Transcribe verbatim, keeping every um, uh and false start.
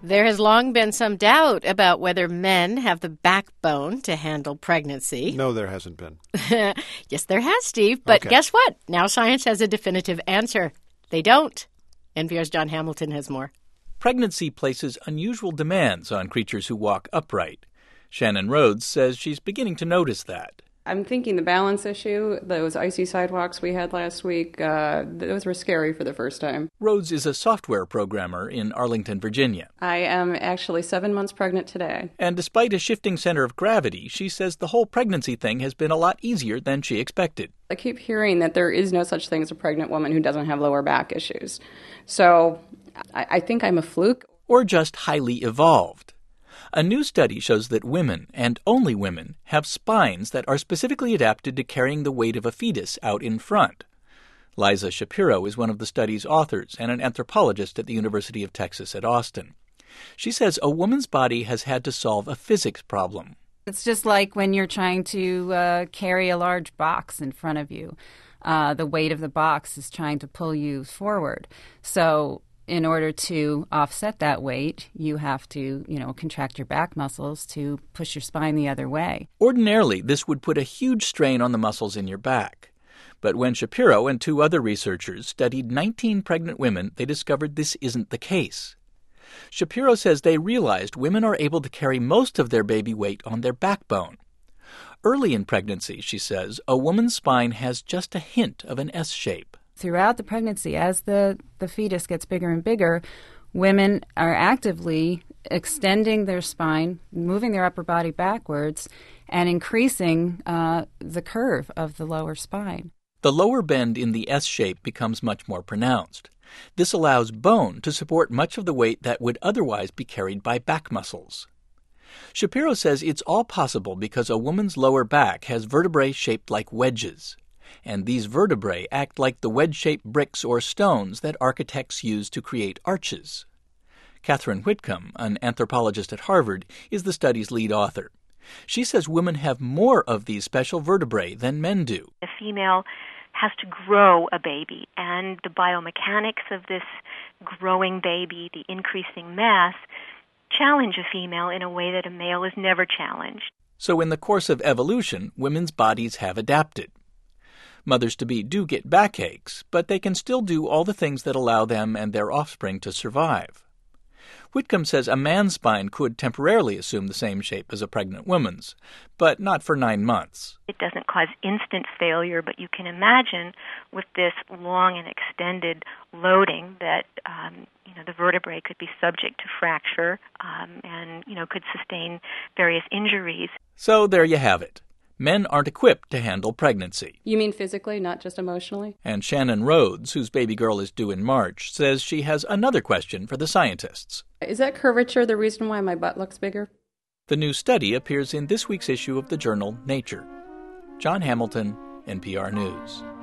There has long been some doubt about whether men have the backbone to handle pregnancy. No, there hasn't been. Yes, there has, Steve. But okay. Guess what? Now science has a definitive answer. They don't. N P R's John Hamilton has more. Pregnancy places unusual demands on creatures who walk upright. Shannon Rhodes says she's beginning to notice that. I'm thinking the balance issue, those icy sidewalks we had last week, uh, those were scary for the first time. Rhodes is a software programmer in Arlington, Virginia. I am actually seven months pregnant today. And despite a shifting center of gravity, she says the whole pregnancy thing has been a lot easier than she expected. I keep hearing that there is no such thing as a pregnant woman who doesn't have lower back issues. So I, I think I'm a fluke. Or just highly evolved. A new study shows that women, and only women, have spines that are specifically adapted to carrying the weight of a fetus out in front. Liza Shapiro is one of the study's authors and an anthropologist at the University of Texas at Austin. She says a woman's body has had to solve a physics problem. It's just like when you're trying to uh, carry a large box in front of you. Uh, the weight of the box is trying to pull you forward. So in order to offset that weight, you have to, you know, contract your back muscles to push your spine the other way. Ordinarily, this would put a huge strain on the muscles in your back. But when Shapiro and two other researchers studied nineteen pregnant women, they discovered this isn't the case. Shapiro says they realized women are able to carry most of their baby weight on their backbone. Early in pregnancy, she says, a woman's spine has just a hint of an S shape. Throughout the pregnancy, as the, the fetus gets bigger and bigger, women are actively extending their spine, moving their upper body backwards, and increasing uh, the curve of the lower spine. The lower bend in the S shape becomes much more pronounced. This allows bone to support much of the weight that would otherwise be carried by back muscles. Shapiro says it's all possible because a woman's lower back has vertebrae shaped like wedges. And these vertebrae act like the wedge-shaped bricks or stones that architects use to create arches. Catherine Whitcomb, an anthropologist at Harvard, is the study's lead author. She says women have more of these special vertebrae than men do. A female has to grow a baby, and the biomechanics of this growing baby, the increasing mass, challenge a female in a way that a male is never challenged. So in the course of evolution, women's bodies have adapted. Mothers-to-be do get backaches, but they can still do all the things that allow them and their offspring to survive. Whitcomb says a man's spine could temporarily assume the same shape as a pregnant woman's, but not for nine months. It doesn't cause instant failure, but you can imagine with this long and extended loading that um, you know the vertebrae could be subject to fracture um, and you know could sustain various injuries. So there you have it. Men aren't equipped to handle pregnancy. You mean physically, not just emotionally? And Shannon Rhodes, whose baby girl is due in March, says she has another question for the scientists. Is that curvature the reason why my butt looks bigger? The new study appears in this week's issue of the journal Nature. John Hamilton, N P R News.